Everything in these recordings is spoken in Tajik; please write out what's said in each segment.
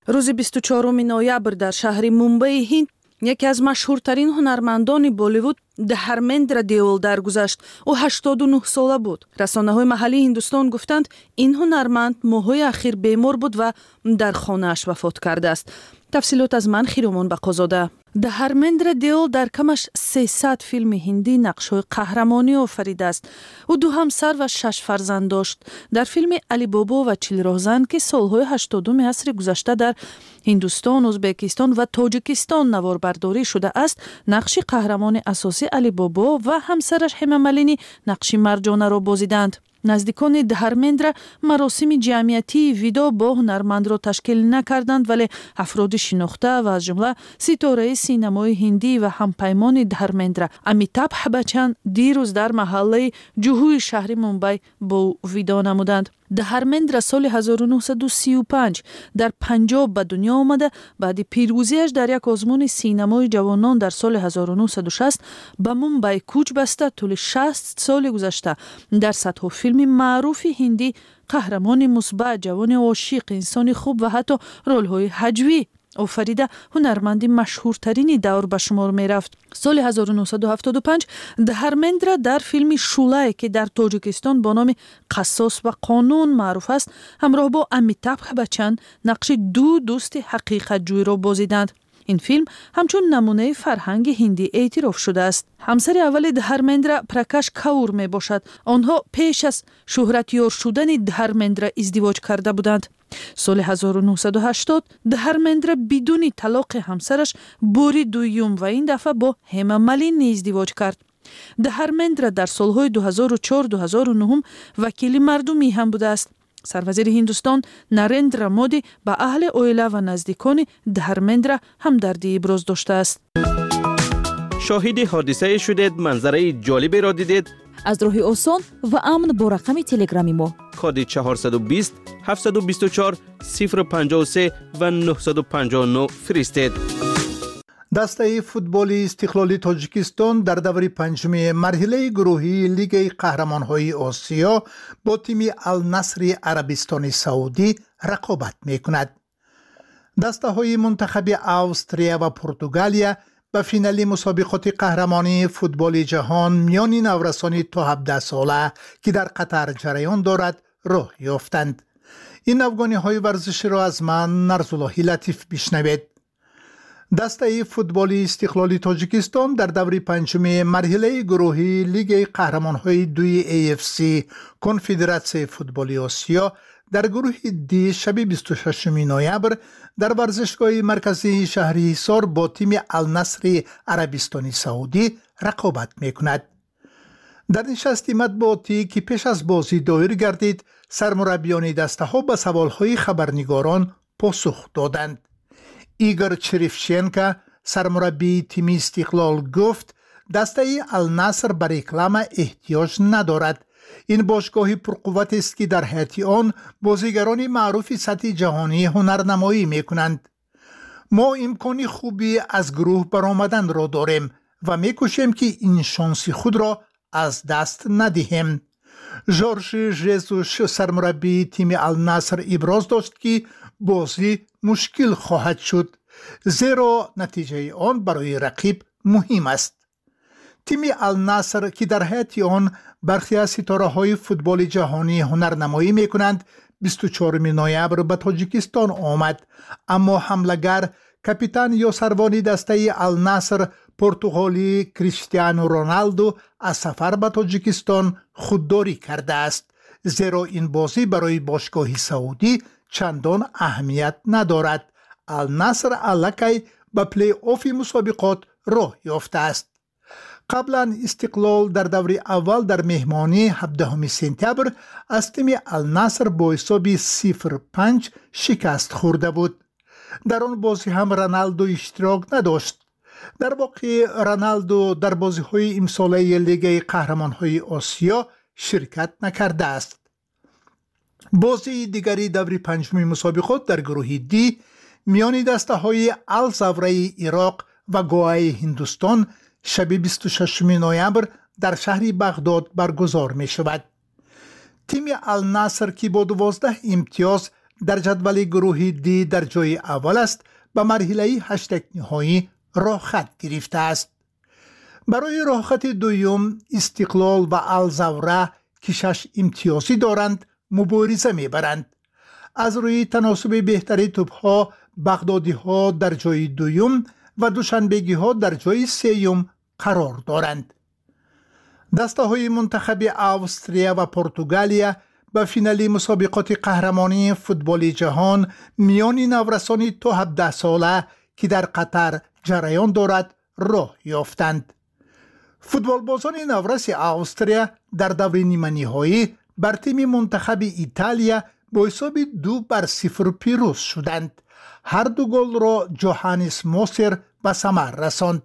روز 24 نوامبر در شهر مومبای هند یکی از مشهورترین هنرمندان بالیوود دهرمندر دیول درگذشت. او 89 ساله بود. رسانه‌های محلی هندوستان گفتند این هنرمند ماه‌های اخیر بیمار بود و در خانه‌اش وفات کرده است. تفصیلات از من خیرومان بقازاده. دهرمندر دیول در کمش 300 فیلم هندی نقش‌های قهرمانی آفریده است. او 2 همسر و 6 فرزند داشت. در فیلم علی بابا و چیل راهزن که سال‌های 80 عصر گذشته در هندوستان، ازبکستان و تاجیکستان نواربرداری شده است، نقش قهرمان اساسی علی بابا و همسرش هما مالینی نقش مرجانه را بازیدند. نزدیکان دهرمندر مراسم جمعیتی ویدا با هنرمند را تشکیل نکردند، ولی افراد شناخته و از جمله ستاره سینمای هندی و همپیمان دهرمندر امیتابh بچن دیروز در محله جوهوی شهر مومبای با ویدا نمودند. دهرمندر سال 1935 در پنجاب به دنیا آمده. بعد پیروزیش در یک آزمون سینمای جوانان در سال 1960 به مومبای کوچ بسته. طول 60 سال گذشته در صدها فیلم معروف هندی قهرمان مثبت، جوان عاشق، انسان خوب و حتی رول‌های هجوی آفریده هنرمندی مشهورترین دور به شمار می رفت. سال 1975 دهرمندر در فیلم شولای که در تاجیکستان با نام قصاص و قانون معروف است، همراه با امیتابh بچن نقش 2 دوست حقیقت جوی را بازیدند. این فیلم همچون نمونه فرهنگ هندی اعتراف شده است. همسر اول دهرمندر پرکاش کاور می باشد. آنها پیش از شهرتیار شدن دهرمندر ازدواج کرده بودند. سال 1980 دهرمندر بدون طلاق همسرش باری دوم و این دفعه با هما مالینی ازدواج کرد. دهرمندر در سالهای 2004-2009 وکیل مردمی هم بوده است. سروزیر هندوستان نریندرا مودی با اهل اویلا و نزدیکان دهرمندر همدردی ابراز داشته است. شاهد حادثه شدید، منظره جالبی را دیدید؟ از راه آسان و امن با رقم تلگرامی ما کد 420 724 053 و 959 فرستید. دسته فوتبال استقلالی تاجیکستان در دور پنجم مرحله گروهی لیگ قهرمان‌های آسیا با تیم النصر عربستان سعودی رقابت می‌کند. دسته‌های منتخب استرالیا و پرتغالیا به فینال مسابقات قهرمانی فوتبال جهان میان نورسان تا 17 ساله که در قطر جریان دارد راه یافتند. این افغانی‌های ورزشی را از من نرزاللهی لطیف بشنوید. دسته فوتبال استقلالی تاجیکستان در دور پنجم مرحله گروهی لیگ قهرمان‌های 2 AFC کنفدراسیون فوتبال آسیا در گروه دی شب 26 نوامبر در ورزشگاه مرکزی شهر حصار با تیم النصر عربستان سعودی رقابت می‌کند. در نشست مطبوعاتی که پیش از بازی دایر گردید، سرمربیان دسته‌ها به سوال‌های خبرنگاران پاسخ دادند. ایگور چریفچنکا سرمربی تیم استقلال گفت دسته النصر بر رکلام احتیاج ندارد. این باشگاهی پرقوت است که در حیاط آن بازیگران معروف سطح جهانی هنرنمایی میکنند. ما امکان خوبی از گروه برآمدن را داریم و میکوشیم که این شانس خود را از دست ندهیم. ژورژ ژزوس سرمربی تیم النصر ابراز داشت که بازی مشکل خواهد شد، زیرا نتیجه آن برای رقیب مهم است. تیم النصر که در حیاط آن برخی از ستاره‌های فوتبال جهانی هنرنمایی می‌کنند 24 نوامبر به تاجیکستان آمد، اما حمله‌گر کاپیتان یا سروان دسته النصر پرتغالی کریستیانو رونالدو از سفر به تاجیکستان خودداری کرده است، زیرا این بازی برای باشگاه سعودی چندان اهمیت ندارد. النصر الکی به پلی آف مسابقات راه یافته است. قبلا استقلال در دور اول در مهمانی 17 سپتامبر از تیم النصر با حساب 0-5 شکست خورده بود. در آن بازی هم رونالدو اشتراک نداشت. در واقع رونالدو در بازی‌های امساله لیگ قهرمان‌های آسیا شرکت نکرده است. بازی دیگری دور پنجم مسابقات در گروه دی میان دسته‌های الزاوره عراق و گوای هندوستان شب 26 نوامبر در شهر بغداد برگزار می شود. تیم النصر که با 12 امتیاز در جدول گروه دی در جای اول است به مرحله 8 نهایی راه خط گرفته است. برای راه خط دوم استقلال و الزوره که 6 امتیازی دارند مبارزه میبرند. از روی تناسب بهتری توپ‌ها بغدادی‌ها در جای دوم و دوشنبگی‌ها در جای سوم قرار دارند. دسته‌های منتخب استرالیا و پرتغالیا به فینال مسابقات قهرمانی فوتبال جهان میان نورسان تا 17 ساله که در قطر جریان دارد راه یافتند. فوتبالبازان نورس استرالیا در دور نیمه نهایی بر تیم منتخب ایتالیا با حساب 2-0 پیروز شدند. هر دو گل را جوهانس موسر به ثمر رساند.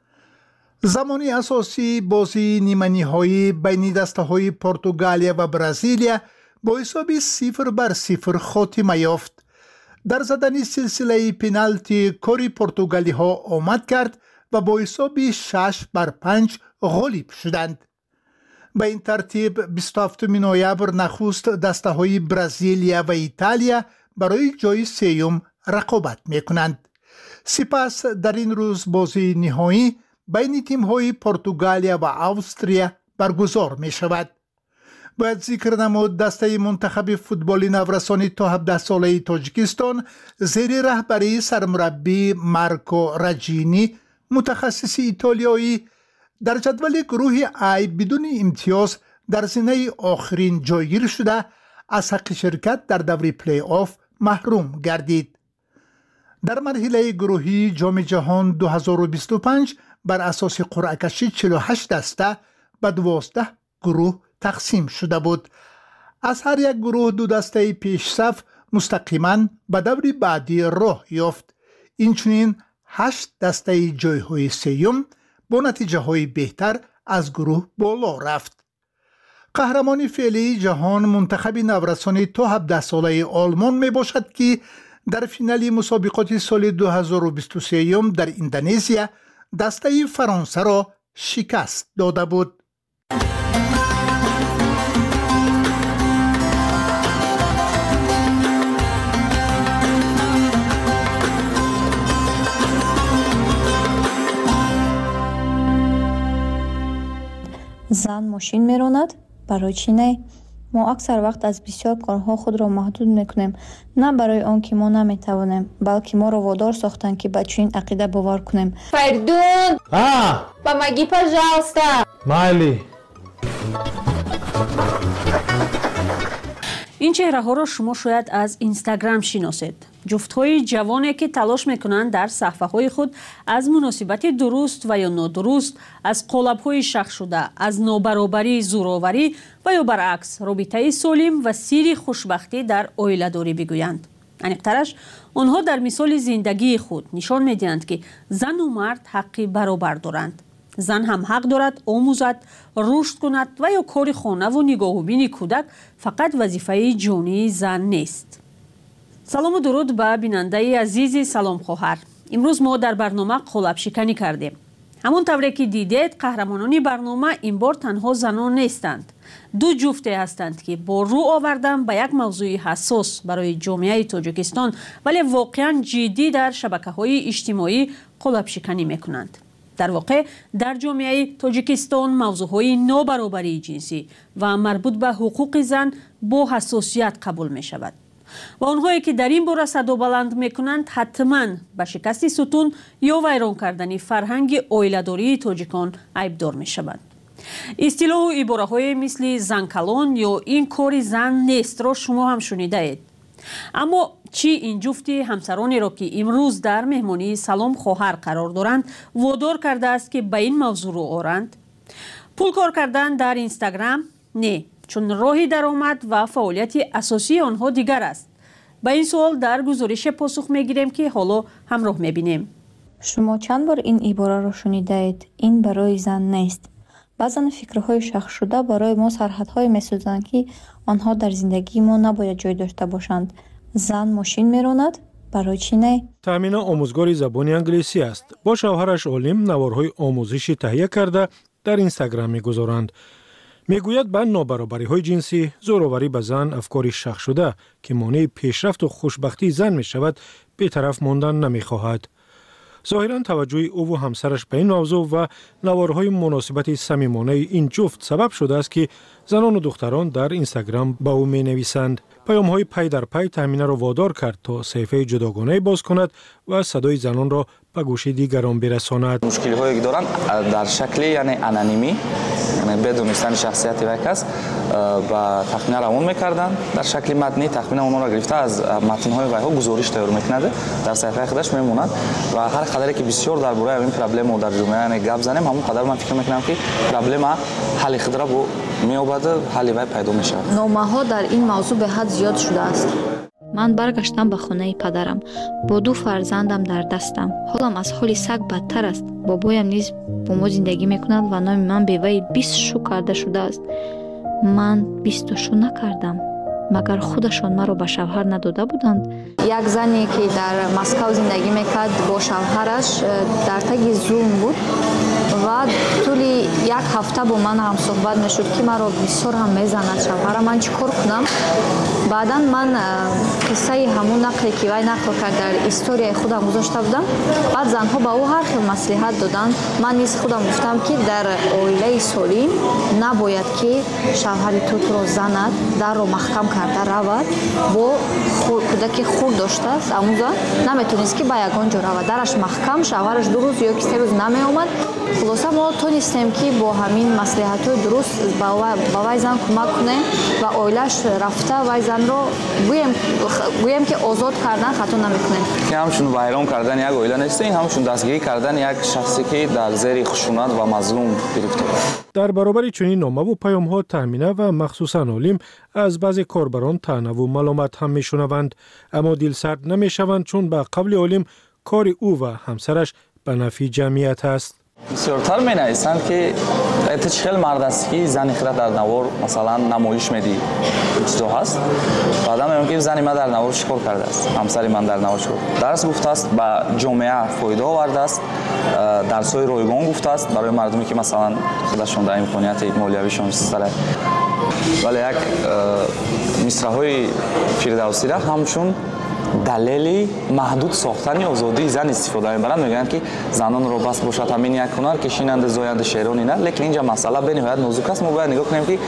زمان اساسی بازی نیمه نهایی بین دسته‌های پرتغالیا و برزیلیا با حساب 0-0 خاتمه یافت. در زدن سلسله پنالتی کاری پرتغالی ها آمد کرد و با حساب 6-5 غالب شدند. به این ترتیب 27 نوامبر نخست دسته‌های برزیلیا و ایتالیا برای جای سوم رقابت می‌کنند. سپس در این روز بازی نهایی بین تیم‌های پرتغالیا و استرالیا برگزار می‌شود. باید ذکر نمود دسته منتخب فوتبال نورسان تا 17 ساله تاجیکستان زیر رهبری سرمربی مارکو راجینی متخصص ایتالیایی در جدول گروه ای بدون امتیاز در زینه آخرین جایگیر شده از حق شرکت در دور پلی آف محروم گردید. در مرحله گروهی جام جهان 2025 بر اساس قرعه کشی 48 دسته به 12 گروه تقسیم شده بود. از هر یک گروه 2 دسته پیش صف مستقیما به دور بعدی راه یافت. اینچنین 8 دسته جایهای سوم با نتیجه های بهتر از گروه بالا رفت. قهرمان فعلی جهان منتخب نورسان تا 17 ساله آلمان می باشد که در فینال مسابقات سال 2023 در اندونزیا دسته فرانسه را شکست داده بود. زن ماشین میراند؟ برای چی نه؟ ما اکثر وقت از بسیار کارها خود را محدود میکنیم، نه برای آن که ما نمیتوانیم، بلکه ما را وادار ساختند که به چنین عقیده باور کنیم. Perdón. Помоги, пожалуйста. Майли. این چهره ها را شما شاید از اینستاگرام شناسید. جفت های جوانی که تلاش میکنند در صفحه های خود از مناسبت درست و یا نادرست، از قالب های شخ شده، از نابرابری، زورآوری و یا برعکس رابطه سالم و سیر خوشبختی در عائله داری بگویند. انیقترش آنها در مثال زندگی خود نشان میدهند که زن و مرد حقی برابر دارند. زن هم حق دارد آموزد، رشد کند و یا کار خانه و نگاه و بین کودک فقط وظیفه جانی زن نیست. سلام و درود به بیننده عزیز سلام خواهر. امروز ما در برنامه قالب شکنی کردیم. همون طوری که دیدید قهرمانان برنامه این بار تنها زنان نیستند. 2 جفته هستند که با رو آوردن به یک موضوع حساس برای جامعه تاجیکستان ولی واقعا جدی در شبکه‌های اجتماعی قالب شکنی میکنند. در واقع در جامعه تاجیکستان موضوعهای نابرابری جنسی و مربوط به حقوق زن با حساسیت قبول می شود و آنهایی که در این باره صدا بلند می کنند حتما به شکست ستون یا ویران کردن فرهنگ عائله‌داری تاجیکان عیبدار می شوند. اصطلاح و عباره های مثل زن کلان یا این کار زن نیست را شما هم شنیده اید. اما چی این جفت همسرانی را که امروز در مهمانی سلام خواهر قرار دارند وادار کرده است که به این موضوع رو آورند؟ پول کار کردن در اینستاگرام؟ نه، چون راه درآمد و فعالیت اساسی آنها دیگر است. به این سوال در گزارش پاسخ میگیریم که حالا همراه میبینیم. شما چند بار این عباره را شنیده اید؟ این برای زن نیست. بعضا فکرهای شخص شده برای ما سرحدهای میسازند که آنها در زندگی ما نباید جای داشته باشند. زن ماشین میراند؟ برای چی نه؟ تامینه آموزگار زبان انگلیسی است. با شوهرش عالم نوارهای آموزشی تهیه کرده در اینستاگرام میگذارند. میگوید به نابرابری‌های جنسی، زوراوری به زن افکاری شخص شده که مانع پیشرفت و خوشبختی زن می شود، بی‌طرف ماندن نمی‌خواهد. ظاهراً توجه او و همسرش به این موضوع و نوارهای مناسبت صمیمانه این جفت سبب شده است که زنان و دختران در اینستاگرام با او می‌نویسند. پیام‌های پی در پی تامینه را وادار کرد تا صفحه جداگانه باز کند و صدای زنان را به گوش دیگران برساند. مشکلی‌هایی که دارند در شکل یعنی انانیمی، یعنی بدون دانستن شخصیت یک کس و تخمینه روان می‌کردند. در شکل متنی تخمینه اونها را گرفته از متن‌های وی‌ها گزارش تیار می‌کند، در صفحه خودش می‌ماند و هر قدری که بسیار درباره این پرابلم در جامعه یعنی گپ زنیم، همون قدر من فکر می‌کنم که پرابلم حل خود را می‌یابد، حل وی پیدا می‌شود. номаҳо дар ин мавзӯъ беҳад зиёд шудааст. ман баргаштам ба хонаи падарам бо 2 фарзандам дар дастам. ҳолам аз ҳоли саг бадтар аст. бобоям низ бо мо зиндагӣ мекунад ва номи ман беваи 20 шу карда шудааст. ман 20 шу накардам. магар худашон маро ба шавҳар надода буданд? як зане ки дар Москав зиндагӣ мекард бо шавҳараш дар таги зулм буд ва тӯли як ҳафта бо ман ҳамсуҳбат мешуд ки маро бисёр ҳам мезанад шавҳарам, ман чӣ кор кунам? баъдан ман қиссаи ҳамун нақле ки вай нақл кард дар историяи худам гузошта будам. баъд занҳо ба ӯ ҳар хел маслиҳат доданд. ман низ худам гуфтам ки дар оилаи солим набояд ки шавҳари туро занад, дарро маҳкам карда равад, бо кӯдаки хурд доштааст, амуза наметонист ки ба ягон ҷо равад, дараш маҳкам, шавҳараш 2 рӯз ё ки 3 рӯз намеомад. хулоса мо тонистем ки бо ҳамин маслиҳатҳои дуруст ба вай зан кӯмак кунем ва оилааш рафта вай занро гӯем ки озод кардан хато намекунем. ки ҳамчун вайрон кардан як оила нест, ин ҳамчун дастгирӣ кардан як шахсе ки дар зери хушунат ва мазлум гирифтор аст. дар баробари чунин номаву паёмҳо таъмина ва махсусан олим аз баъзе корбарон таънаву маломат ҳам мешунаванд, аммо дилсард намешаванд, чун ба қавли олим кори ӯ ва ҳамсараш ба нафъи ҷамъият аст. бисёртар менависанд ки эта чӣ хел мард аст ки зани хира дар навор масалан намоиш медиҳи ҷудо ҳаст, баъдан меён ки зани ман дар навор чӣ кор кардааст, ҳамсари ман дар навор чӣ кор дарс гуфтааст, ба ҷомеа фоида овардааст, дарсҳои ройгон гуфтааст барои мардуме ки масалан худашон дар имконияти молиявишон истара. вале як мисраҳои фирдавсира ҳамчун далели маҳдуд сохтани озодии зан истифода мебаранд. мегӯянд ки занонро бас бошад ҳамин як ҳунар ки шинанду зоянду шерони нар, лекин инҷа масъала бениҳоят нозук аст. мо бояд нигоҳ кунем ки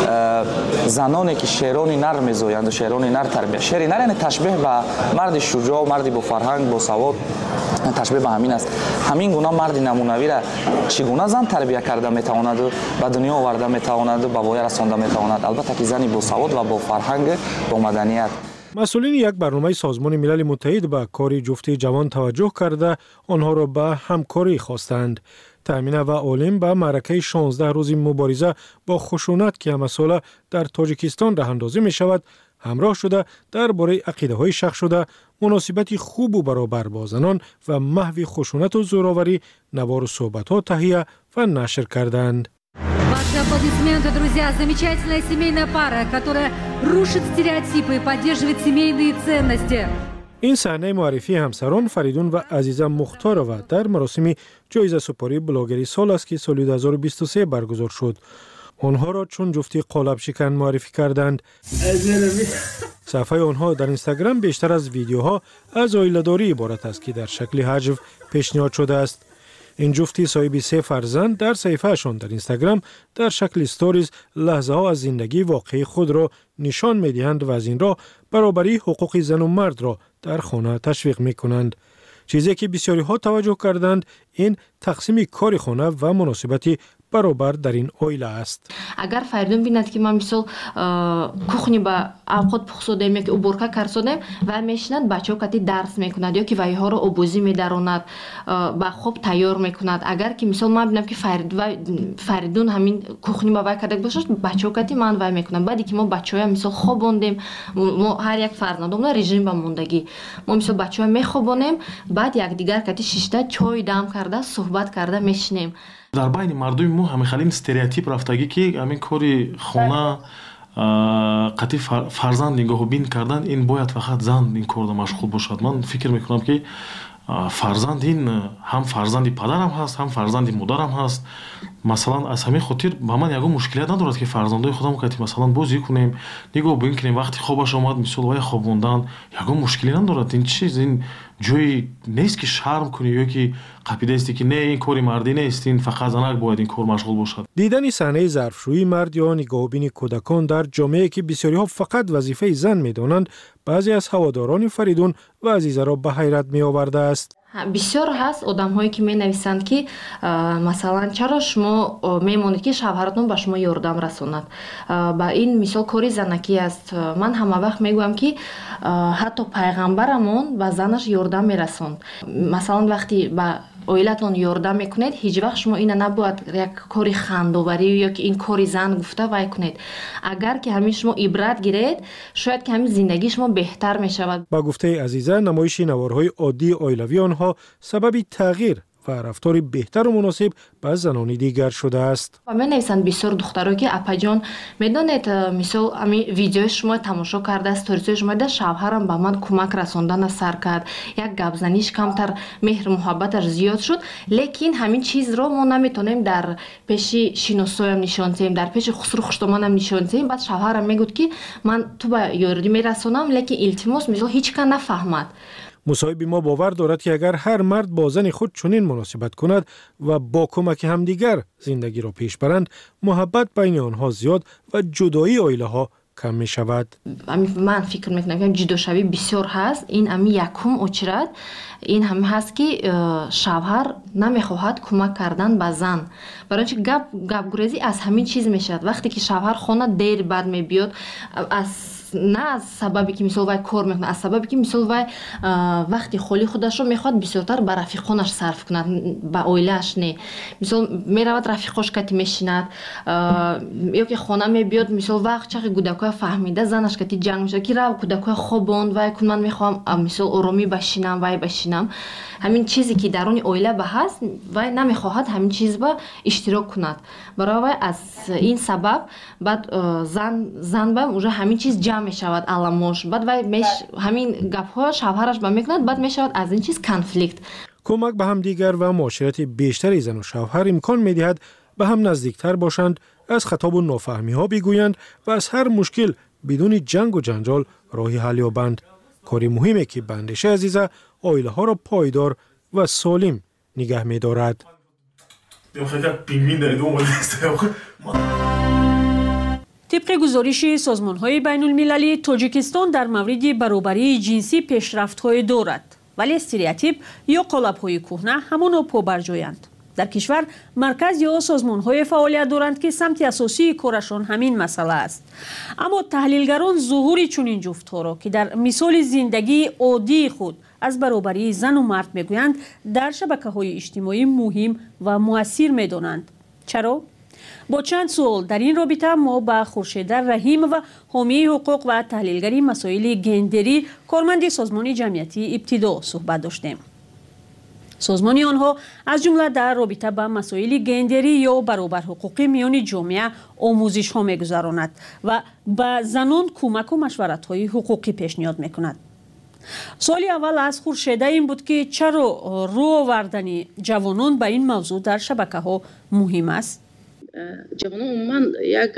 заноне ки шерони нар мезоянду шерони нар тарбия, шери нар яъне ташбеҳ ба марди шуҷоъ, марди бо фарҳанг, бо савод, ташбеҳ ба ҳамин аст. ҳамин гуна марди намунавира чӣ гуна зан тарбия карда метавонаду ба дунё оварда метавонаду ба воя расонда метавонад? албатта ки зани бо савод ва бо фарҳанг, бо маданият. مسئولین یک برنامه سازمان ملل متحد به کار جفت جوان توجه کرده آنها را به همکاری خواستند. تامینه و عالم به معرکه 16 روزی مبارزه با خشونت که همه ساله در تاجیکستان راه اندازی می شود همراه شده درباره عقیده های شخص شده مناسبت خوب و برابر با زنان و محو خشونت و زوراوری نوار صحبت ها تهیه و نشر کردند. Ваши аплодисменты, друзья. Замечательная семейная пара, которая рушит стереотипы и поддерживает семейные ценности. این صحنه معرفی همسران فریدون و عزیزه مختارова در مراسم جایزه سپاری بلاگری سال است که سال 2023 برگزار شد. آنها را چون جفتی قالب شکن معرفی کردند. صفحه آنها در اینستاگرام بیشتر از ویدیوها از عائله‌داری عبارت است که در شکل هجو پیشنهاد شده است. این جفتی صاحب 3 فرزند در صفحه‌شان در اینستاگرام در شکل استوریز لحظه ها از زندگی واقعی خود را نشان می‌دهند و از این راه برابری حقوق زن و مرد را در خانه تشویق می‌کنند. چیزی که بسیاری ها توجه کردند این تقسیم کار خانه و مناسبتی برابر در این عائله است. اگر فریدون بیند که من مثلا کухни با اوقات پخسودم یا که уборка کردم و میشنند بچه‌ها کتی درس میکند یا که وایها رو آبوزی میداروند با خوب تیار میکند. اگر که مثلا من ببینم که فریدون همین کухни با وای کرده باشه بچه‌ها کتی من وای میکنم. بعدی که ما بچه‌ها مثلا خوابوندیم ما هر یک فرزندمون رژیم با موندگی ما مثلا بچه‌ها میخوابونیم بعد یک دیگر کتی شیشته چای دم کرده صحبت کرده میشنیم. дар байни мардуми мо ҳамехалин стереотип рафтагӣ ки ҳамин кори хона қатъи фарзанд нигоҳубин кардан ин бояд фақат зан ин корда машғул бошад. ман фикр мекунам ки фарзанд ин ҳам фарзанди падарам ҳаст ҳам фарзанди модарам ҳаст. масалан аз ҳамин хотир ба ман ягон мушкилият надорад ки фарзандои худам кати масалан бозӣ кунем нигоҳ бин кунем вақти хобаш омад мисол вай хобондан ягон мушкилӣ надорад. ин чиз ин ҷои нест ки шарм кунӣ ё ки қапидасти ки не ин кори мардӣ нест, ин фақат занак бояд ин кор машғул бошад. дидани саҳнаи зарфшӯии мард ё нигоҳубини кӯдакон дар ҷомеае ки бисёриҳо фақат вазифаи зан медонанд баъзе аз ҳаводорони Фаридун ва Азизаро ба ҳайрат меовардааст. бисёр ҳаст одамҳое ки менависанд ки масалан чаро шумо мемонед ки шавҳаратон ба шумо ёрдам расонад. Ба ин мисол кори занакӣ аст. Ман ҳама вақт мегӯям ки ҳатто пайғамбарамон ба занаш ёрдам мерасонд. Масалан вақти ба оилатон ёрдам мекунед ҳеҷ вақт шумо ина набояд як кори хандоварӣ ё ки ин кори зан гуфта вай кунед. Агар ки ҳамин шумо ибрат гиред шояд ки ҳамин зиндагии шумо беҳтар мешавад. ба гуфтаи Азиза намоиши наворҳои оддии оилавии онҳо сабаби тағйир ва рафтори беҳтару муносиб ба занони дигар шудааст. менависанд бисёр духтаро ки апаҷон медонед мисол ами видеои шумо тамошо карда сторисои шумо да шавҳарам ба ман кӯмак расондана сар кард, як гапзаниш камтар меҳру муҳаббаташ зиёд шуд, лекин ҳамин чизро мо наметонем дар пеши шиносоям нишон диҳем, дар пеши хусру хуштоманам нишон диҳем. Баъд шавҳарам мегӯд ки ман ту ба ёрдӣ мерасонам, лекин илтимос мисол ҳеҷ кан нафаҳмад. мусоҳиби мо бовар дорад ки агар ҳар мард бо зани худ чунин муносибат кунад ва бо кӯмаки ҳамдигар зиндагиро пеш баранд, муҳаббат байни онҳо зиёд ва ҷудоии оилаҳо кам мешавад. Ман фикр мекунам ҷудошавӣ бисёр ҳаст. Ин ами якум очрад ин ҳам ҳаст ки шавҳар намехоҳад кӯмак кардан ба зан. Барои чи гапгурезӣ аз ҳамин чиз мешавад. Вақте ки шавҳар хона дер бад мебиёд не аз сабаби ки мисол вай кор мекунад, аз сабаби ки мисол вай вақти холи худашро мехоҳад бисёртар ба рафиқонаш сарф кунад, ба оилааш не. Мисол меравад рафиқош кати мешинад ё ки хона мебиёд мисол вақт чақи кӯдакоя фаҳмида занаш кати ҷанг мешавад ки рав кӯдакоя хобонд вай кун, ман мехоҳам мисол оромӣ башинам вай башинам. ҳамин чизе ки даруни оила ба ҳаст вай намехоҳад ҳамин чиз ба иштирок кунад. Барои вай аз ин сабаб баъд зан ба уже ҳамин чиз ҷамъ мешавад аламош, баъд вай ҳамин гапҳо шавҳараш ба мекунад, баъд мешавад аз ин чиз конфликт. кӯмак ба ҳамдигар ва муоширати бештари зану шавҳар имкон медиҳад ба ҳам наздиктар бошанд, аз хатобу нофаҳмиҳо бигӯянд ва аз ҳар мушкил бидуни ҷангу ҷанҷол роҳи ҳал ёбанд. кори муҳиме ки ба андешаи Азиза оилаҳоро пойдор ва солим нигаҳ медорад. طبق گزارش سازمان‌های بین‌المللی تاجیکستان در مورد برابری جنسی پیشرفت‌های دارد، ولی استریوتیپ یا قالب‌های کهنه همانا پابرجایند. در کشور مرکز یا سازمان‌های فعالیت دارند که سمت اساسی کارشان همین مسئله است. اما تحلیلگران ظهور چنین جفت‌ها را که در مثال زندگی عادی خود از برابری زن و مرد میگویند در شبکه‌های اجتماعی مهم و مؤثر می‌دانند. چرا؟ با چند سوال در این رابطه ما با خورشید رحیم و حامی حقوق و تحلیلگری مسائل گندری کارمند سازمان جمعیتی ابتدا صحبت داشتیم. سازمان آنها از جمله در رابطه با مسائل گندری یا برابر حقوقی میان جامعه آموزش ها میگذراند و به زنان کمک و مشورت های حقوقی پیشنهاد میکند. سوال اول از خورشید این بود که چرا رو آوردن جوانان به این موضوع در شبکه ها مهم است؟ جوانان عموما یک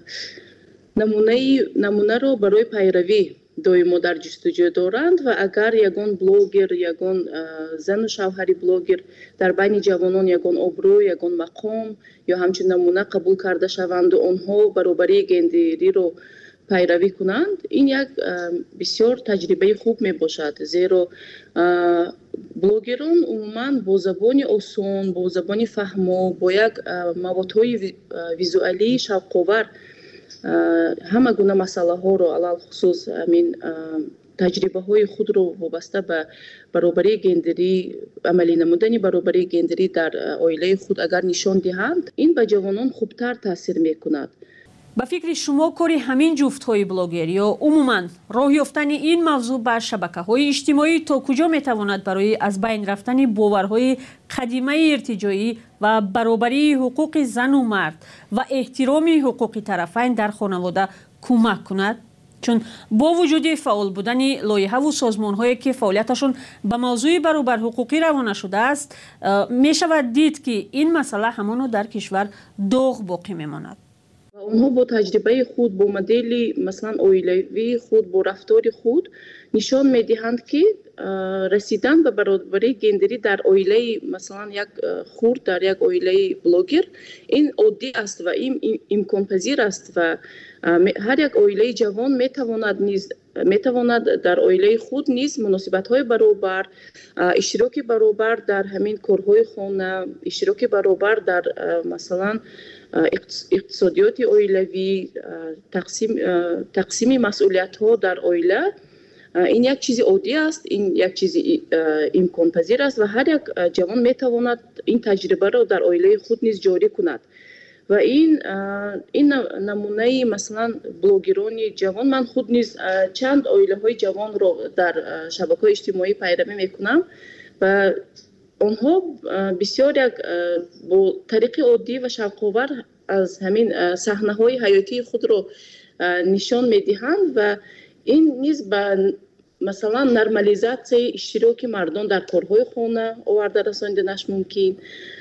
نمونه رو برای پیروی доимо дар ҷустуҷӯ доранд ва агар ягон блогер, ягон зану шавҳари блогер дар байни ҷавонон ягон обрӯ, ягон мақом ё ҳамчун намуна қабул карда шаванду онҳо баробарии гендериро пайравӣ кунанд, ин як бисёр таҷрибаи хуб мебошад. Зеро блогерон умуман бо забони осон, бо забони фаҳмо, бо як маводҳои визуалии шавқовар ҳама гуна масъалаҳоро алалхусус амин таҷрибаҳои худро вобаста ба баробарии гендерӣ, амалӣ намудани баробарии гендерӣ дар оилаи худ агар нишон диҳанд, ин ба ҷавонон хубтар таъсир мекунад. ба фикри шумо кори ҳамин ҷуфтҳои блогер ё умуман роҳ ёфтани ин мавзӯъ ба шабакаҳои иҷтимоӣ то куҷо метавонад барои аз байн рафтани боварҳои қадимаи иртиҷоӣ ва баробарии ҳуқуқи зану мард ва эҳтироми ҳуқуқи тарафайн дар хонавода кӯмак кунад? چون با وجود فعال بودن لایحه و سازمان‌هایی که فعالیتشون به موضوع برابر حقوقی روانه شده است، می شود دید که این مسئله همانو در کشور داغ باقی میماند. اونها با تجربه خود، با مدل مثلا اویلوی خود، با رفتار خود نشان میدهند که رسیدن به برابری گندری در اویله مثلا یک خورد، در یک اویله بلوگر، این عادی است و این امکان پذیر است و هر یک اویله جوان میتواند در اویله خود نیز مناسبت‌های برابر، اشتراک برابر در همین کارهای خانه، اشتراک برابر در مثلا اقتصادیات اویلوی، تقسیم مسئولیت‌ها در اویله، این یک چیز عادی است، این یک چیز امکان پذیر است و هر یک جوان میتواند این تجربه را در اویله خود نیز جاری کند و این نمونه مثلا بلوگران جوان، من خود نیز چند اویله های جوان را در شبکه‌های اجتماعی پیروی میکنم و آنها بسیار یک با طریق عادی و شوق‌آور از همین صحنه‌های حیاتی خود را نشان میدهند و این نیز به مثلا نرمالیزاسیای اشتراک مردم در کارهای خانه آورده رساندنش ممکن.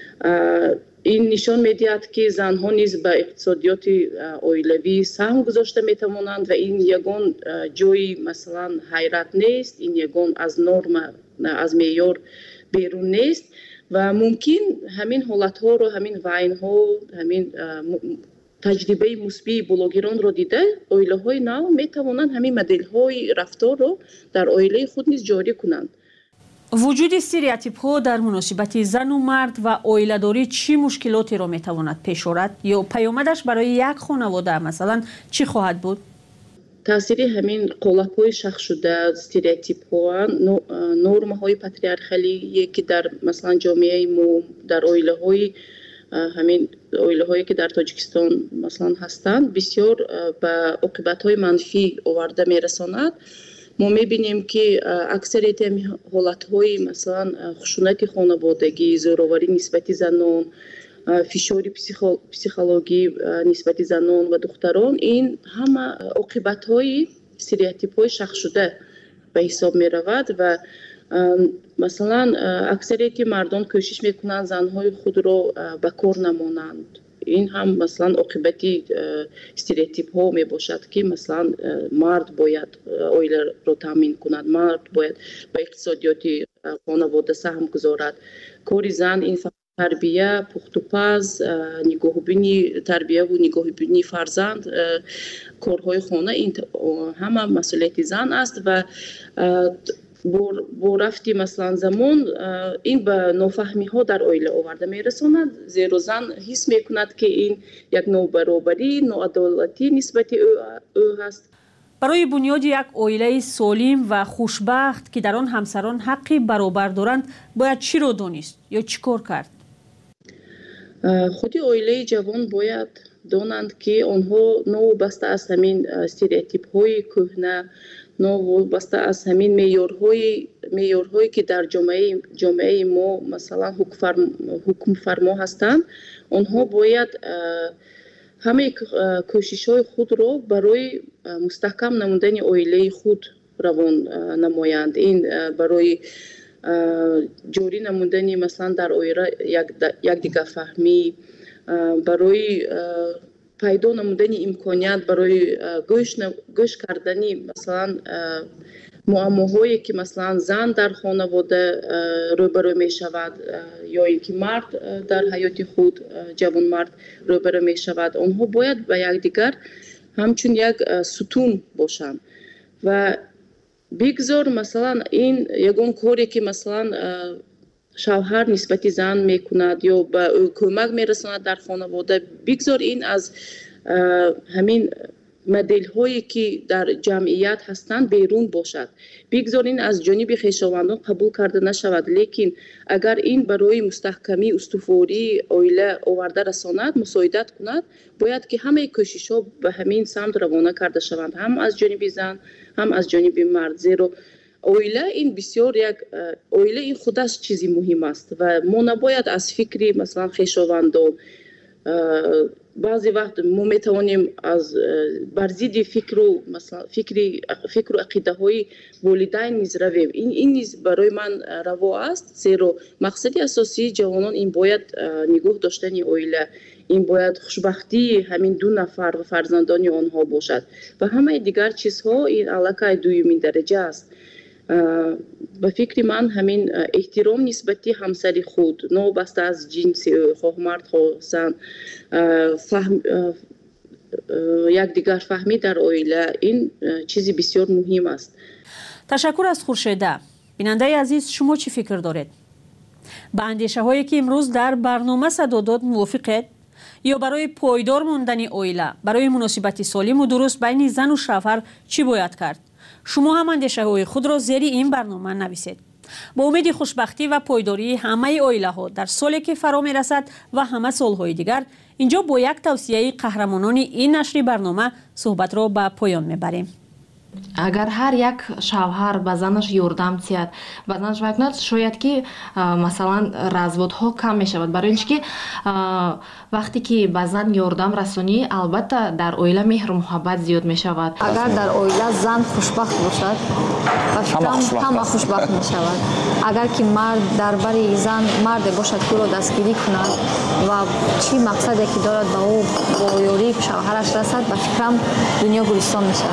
این نشان میدهد که زنها نیز به اقتصادیات اویلوی سهم گذاشته میتوانند و این یگان جای مثلا حیرت نیست، این یگان از نرم، از معیار بیرون نیست و ممکن همین حالتها رو، همین وعینها، همین تجربه مثبت بلوگران رو دیده اویله های نو می توانند همین مدل های رفتار رو در اویله خود نیز جاری کنند. وجود استریوتیپ ها در مناسبت زن و مرد و اویله داری چی مشکلاتی را می تواند پیش آورد یا پیامدش برای یک خانواده مثلا چی خواهد بود؟ تاثیر همین قالب های شخص شده، استریوتیپ ها، نرم های پاتریارکالی که در مثلا جامعه ما، در اویله های همین اویله هایی که در تاجیکستان مثلا هستند بسیار به عاقبت های منفی آورده میرساند. ما میبینیم که اکثریت حالت های مثلا خشونت خانوادگی، زورآوری نسبت زنان، فشار پسیخولوژی نسبت زنان و دختران، این همه عاقبت های استریوتیپ های شخص شده به حساب می رود و مثلا اکثریت مردم کوشش میکنند زنهای خود را به کار نمانند. این هم مثلا عاقبتی استریوتیپ ها می باشد که مثلا مرد باید اویله را تامین کند، مرد باید به اقتصادیات خانواده سهم گذارد. کار زن این تربیه، پخت و پز، نگاهبینی تربیه و نگاهبینی فرزند، کارهای خانه، این همه مسئولیت زن است و با رفتی مثلا زمان این به نافهمی ها در اویله آورده میرساند، زیرا زن حس میکند که این یک نابرابری، ناعدالتی نسبت او هست. برای بنیاد یک اویله سالم و خوشبخت که در آن همسران حقی برابر دارند باید چی را دانست یا چی کار کرد؟ خودی اویله جوان باید دانند که آنها نوابسته از همین استریوتیپ های کهنه، نوابسته از همین معیارهایی که در جامعه ما مثلا حکم فرما هستند، آنها باید همه کوشش های خود را برای مستحکم نمودن اویله خود روان نمایند. این برای جوری نمودن مثلا در اویله یک دیگه فهمی، برای پیدا نمودن امکانیت برای گوش کردنی مثلا معماهایی که مثلا زن در خانواده روبرو می شود یا اینکه مرد در حیات خود، جوان مرد روبرو می شود، آنها باید به یکدیگر همچون یک ستون باشند و بگذار مثلا این یگان کاری که مثلا شوهر نسبت زن میکند یا به او کمک میرساند در خانواده، بگذار این از همین مدل هایی که در جمعیت هستند بیرون باشد، بگذار این از جانب خویشاوندان قبول کرده نشود، لیکن اگر این برای مستحکمی استواری اویله آورده رساند، مساعدت کند، باید که همه کوشش ها به همین سمت روانه کرده شوند، هم از جانب زن هم از جانب مرد، زیرا اویله این بسیار یک اویله این خودش چیزی مهم است و ما نباید از فکری مثلا خویشاوندان баъзе вақт мо метавонем бар зидди фикру ақидаҳои волидайн низ равем. Ин низ барои ман раво аст, зеро мақсади асосии ҷавонон ин бояд нигоҳ доштани оила, ин бояд хушбахтии ҳамин ду нафар ва фарзандони онҳо бошад ва ҳамаи дигар чизҳо ин аллакай дуюмин дараҷа аст. ба фикри ман ҳамин эҳтиром нисбати ҳамсари худ, новобаста аз ҷинси ӯ, хоҳ мард хоҳ зан, якдигар фаҳмӣ дар оила, ин чизи бисёр муҳим аст. ташаккур аз хуршеда. бинандаи азиз, шумо чӣ фикр доред? ба андешаҳое ки имрӯз дар барнома садо дод мувофиқед? ё барои пойдор мондани оила, барои муносибати солиму дуруст байни зану шавҳар чӣ бояд кард? шумо ҳам андешаҳои худро зери ин барнома нависед. با امید خوشبختی و پایداری همه اویله‌ها در سالی که فرا می‌رسد و همه سال‌های دیگر اینجا با یک توصیه قهرمانان این نشر برنامه صحبت را به پایان می‌بریم. агар ҳар як шавҳар ба занаш ёрдам диҳад, ба занаш вай кунад, шояд ки масалан разводҳо кам мешавад. Барои ин ки вақте ки ба зан ёрдам расонӣ, албатта дар оила меҳру муҳаббат зиёд мешавад. агар дар оила зан хушбахт бошад, ба фикрам ҳама хушбахт мешавад. агар ки мард дар бари зан марде бошад ки ӯро дастгирӣ кунад ва чӣ мақсаде ки дорад ба ӯ бо ёрии шавҳараш расад, ба фикрам дунё гулистон мешавад.